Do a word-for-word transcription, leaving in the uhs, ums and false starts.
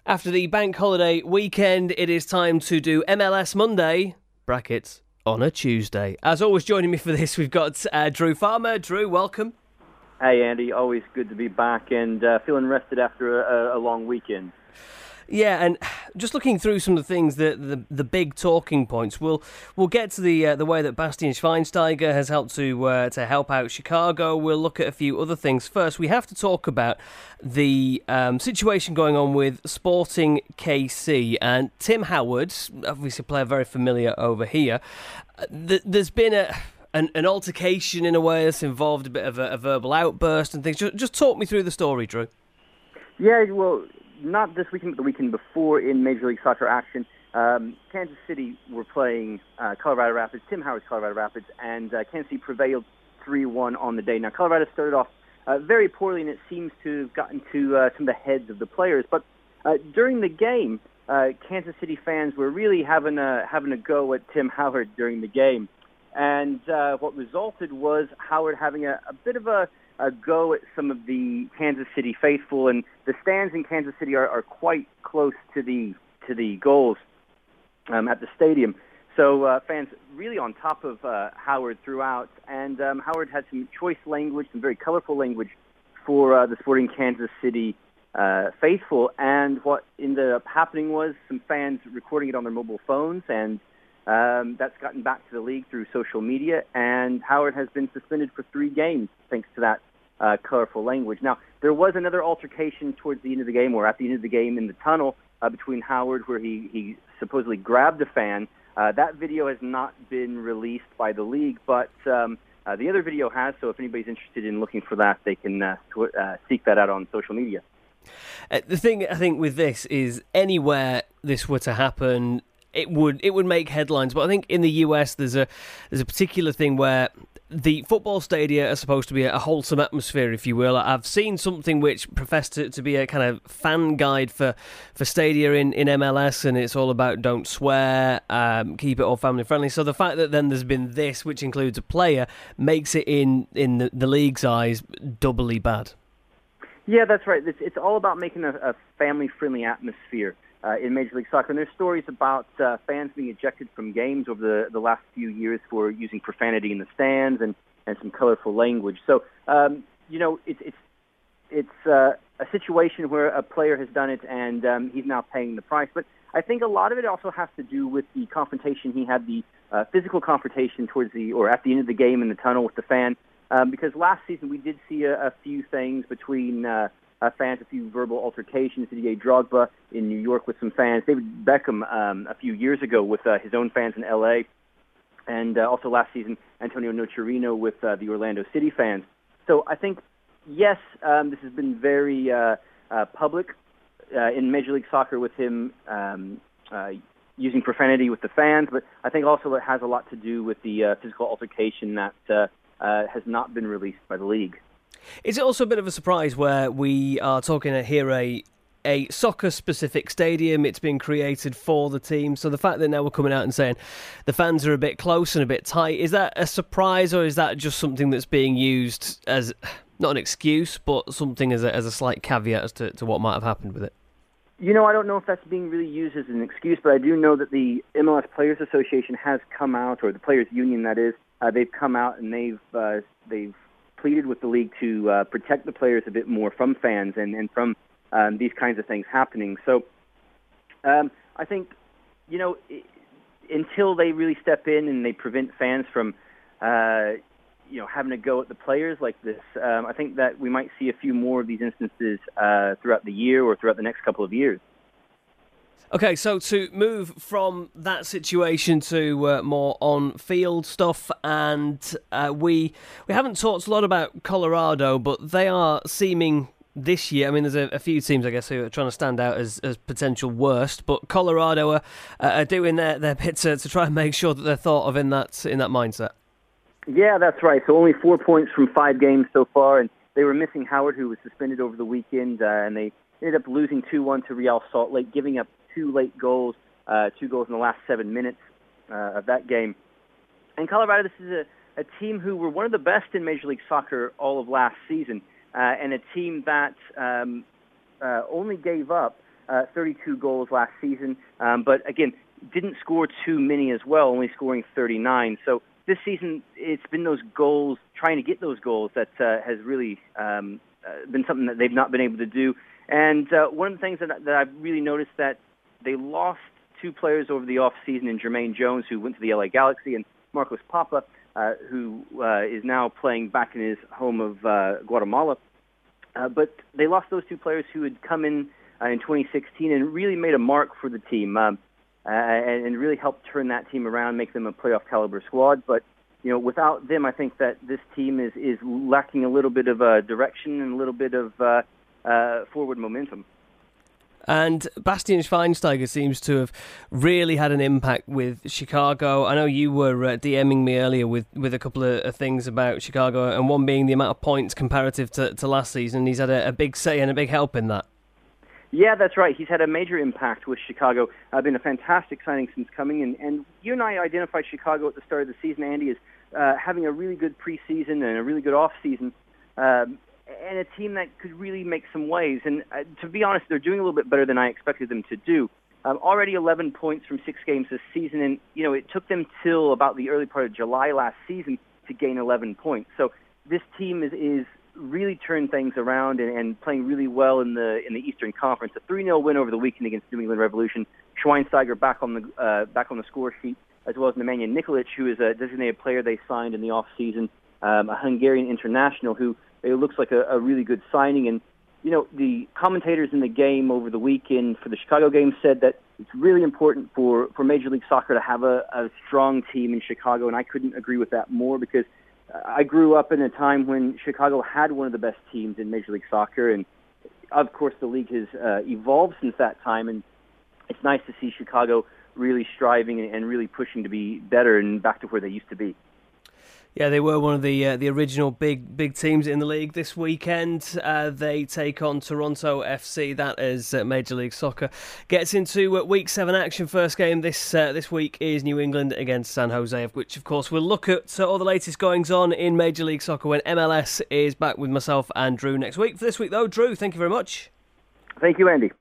After the bank holiday weekend, it is time to do M L S Monday, brackets, on a Tuesday. As always, joining me for this, we've got uh, Drew Farmer. Drew, welcome. Hey, Andy. Always good to be back and uh, feeling rested after a, a long weekend. Yeah, and just looking through some of the things, the the, the big talking points. We'll we'll get to the uh, the way that Bastian Schweinsteiger has helped to uh, to help out Chicago. We'll look at a few other things. First, we have to talk about the um, situation going on with Sporting K C and Tim Howard, obviously a player very familiar over here. There's been a an, an altercation in a way that's involved a bit of a, a verbal outburst and things. Just, just talk me through the story, Drew. Yeah, well, not this weekend, but the weekend before in Major League Soccer action. Um, Kansas City were playing uh, Colorado Rapids, Tim Howard's Colorado Rapids, and uh, Kansas City prevailed three one on the day. Now, Colorado started off uh, very poorly, and it seems to have gotten to uh, some of the heads of the players. But uh, during the game, uh, Kansas City fans were really having a, having a go at Tim Howard during the game. And uh, what resulted was Howard having a, a bit of a a go at some of the Kansas City faithful, and the stands in Kansas City are, are quite close to the to the goals um, at the stadium. So uh, fans really on top of uh, Howard throughout, and um, Howard had some choice language, some very colorful language for uh, the Sporting Kansas City uh, faithful. And what ended up happening was some fans recording it on their mobile phones, and Um, that's gotten back to the league through social media, and Howard has been suspended for three games thanks to that uh, colorful language. Now, there was another altercation towards the end of the game, or at the end of the game in the tunnel uh, between Howard, where he, he supposedly grabbed a fan. Uh, that video has not been released by the league, but um, uh, the other video has, so if anybody's interested in looking for that, they can uh, tw- uh, seek that out on social media. Uh, the thing, I think, with this is anywhere this were to happen, It would it would make headlines, but I think in the U S there's a there's a particular thing where the football stadia are supposed to be a wholesome atmosphere, if you will. I've seen something which professed to, to be a kind of fan guide for, for stadia in, in M L S, and it's all about don't swear, um, keep it all family friendly. So the fact that then there's been this, which includes a player, makes it in in the, the league's eyes doubly bad. Yeah, that's right. It's, it's all about making a, a family friendly atmosphere Uh, in Major League Soccer. And there's stories about uh, fans being ejected from games over the, the last few years for using profanity in the stands and, and some colorful language. So, um, you know, it's it's it's uh, a situation where a player has done it and um, he's now paying the price. But I think a lot of it also has to do with the confrontation. He had the uh, physical confrontation towards the, or at the end of the game in the tunnel with the fan. Um, because last season we did see a, a few things between uh, Uh, fans, a few verbal altercations. Didier Drogba in New York with some fans. David Beckham um, a few years ago with uh, his own fans in L A. And uh, also last season, Antonio Nocerino with uh, the Orlando City fans. So I think, yes, um, this has been very uh, uh, public uh, in Major League Soccer with him um, uh, using profanity with the fans, but I think also it has a lot to do with the uh, physical altercation that uh, uh, has not been released by the league. Is it also a bit of a surprise where we are talking here a a soccer-specific stadium? It's been created for the team, so the fact that now we're coming out and saying the fans are a bit close and a bit tight, is that a surprise, or is that just something that's being used as, not an excuse, but something as a, as a slight caveat as to, to what might have happened with it? You know, I don't know if that's being really used as an excuse, but I do know that the M L S Players Association has come out, or the Players Union, that is, uh, they've come out and they've uh, they've pleaded with the league to uh, protect the players a bit more from fans and, and from um, these kinds of things happening. So um, I think, you know, I- until they really step in and they prevent fans from, uh, you know, having a go at the players like this, um, I think that we might see a few more of these instances uh, throughout the year or throughout the next couple of years. Okay, so to move from that situation to uh, more on-field stuff, and uh, we we haven't talked a lot about Colorado, but they are seeming this year, I mean, there's a, a few teams, I guess, who are trying to stand out as, as potential worst, but Colorado are, uh, are doing their, their bit to, to try and make sure that they're thought of in that in that mindset. Yeah, that's right. So only four points from five games so far, and they were missing Howard, who was suspended over the weekend, uh, and they ended up losing two one to Real Salt Lake, giving up two late goals, uh, two goals in the last seven minutes uh, of that game. And Colorado, this is a, a team who were one of the best in Major League Soccer all of last season, uh, and a team that um, uh, only gave up uh, thirty-two goals last season. Um, but again, didn't score too many as well, only scoring thirty-nine. So this season, it's been those goals, trying to get those goals, that uh, has really um, uh, been something that they've not been able to do. And uh, one of the things that, that I've really noticed, that they lost two players over the offseason in Jermaine Jones, who went to the L A Galaxy, and Marcos Papa, uh, who uh, is now playing back in his home of uh, Guatemala. Uh, but they lost those two players who had come in uh, in twenty sixteen and really made a mark for the team, um, uh, and, and really helped turn that team around, make them a playoff caliber squad. But you know, without them, I think that this team is, is lacking a little bit of uh, direction and a little bit of uh, uh, forward momentum. And Bastian Schweinsteiger seems to have really had an impact with Chicago. I know you were uh, DMing me earlier with, with a couple of uh, things about Chicago, and one being the amount of points comparative to, to last season. He's had a, a big say and a big help in that. Yeah, that's right. He's had a major impact with Chicago. Uh, been a fantastic signing since coming. And, and you and I identified Chicago at the start of the season, Andy, as uh, having a really good preseason and a really good off-season. Um, and a team that could really make some waves. And uh, to be honest, they're doing a little bit better than I expected them to do. Um, already eleven points from six games this season, and you know it took them till about the early part of July last season to gain eleven points. So this team is, is really turned things around and, and playing really well in the in the Eastern Conference. A three nil win over the weekend against New England Revolution. Schweinsteiger back on the uh, back on the score sheet, as well as Nemanja Nikolic, who is a designated player they signed in the off season, um, a Hungarian international who. It looks like a, a really good signing. And, you know, the commentators in the game over the weekend for the Chicago game said that it's really important for, for Major League Soccer to have a, a strong team in Chicago, and I couldn't agree with that more, because I grew up in a time when Chicago had one of the best teams in Major League Soccer, and, of course, the league has uh, evolved since that time, and it's nice to see Chicago really striving and, and really pushing to be better and back to where they used to be. Yeah, they were one of the uh, the original big big teams in the league. This weekend, uh, they take on Toronto F C. That is uh, Major League Soccer gets into uh, Week Seven action. First game this uh, this week is New England against San Jose, of which, of course, we'll look at uh, all the latest goings on in Major League Soccer when M L S is back with myself and Drew next week. For this week, though, Drew, thank you very much. Thank you, Andy.